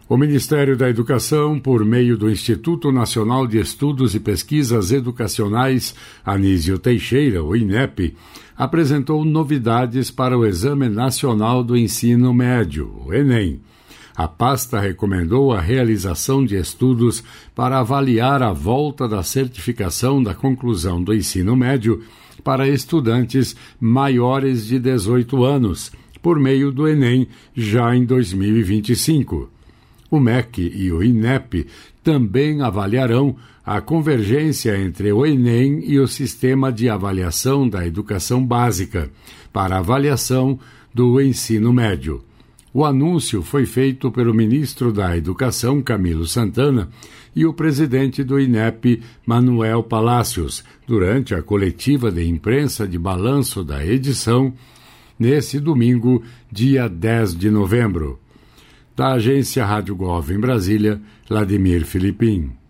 O Ministério da Educação, por meio do Instituto Nacional de Estudos e Pesquisas Educacionais Anísio Teixeira, o INEP, apresentou novidades para o Exame Nacional do Ensino Médio, o Enem. A pasta recomendou a realização de estudos para avaliar a volta da certificação da conclusão do ensino médio para estudantes maiores de 18 anos, por meio do Enem, já em 2025. O MEC e o INEP também avaliarão a convergência entre o Enem e o Sistema de Avaliação da Educação Básica para avaliação do ensino médio. O anúncio foi feito pelo ministro da Educação, Camilo Santana, e o presidente do INEP, Manuel Palacios, durante a coletiva de imprensa de balanço da edição, nesse domingo, dia 10 de novembro. Da agência Rádio Gov em Brasília, Vladimir Filipim.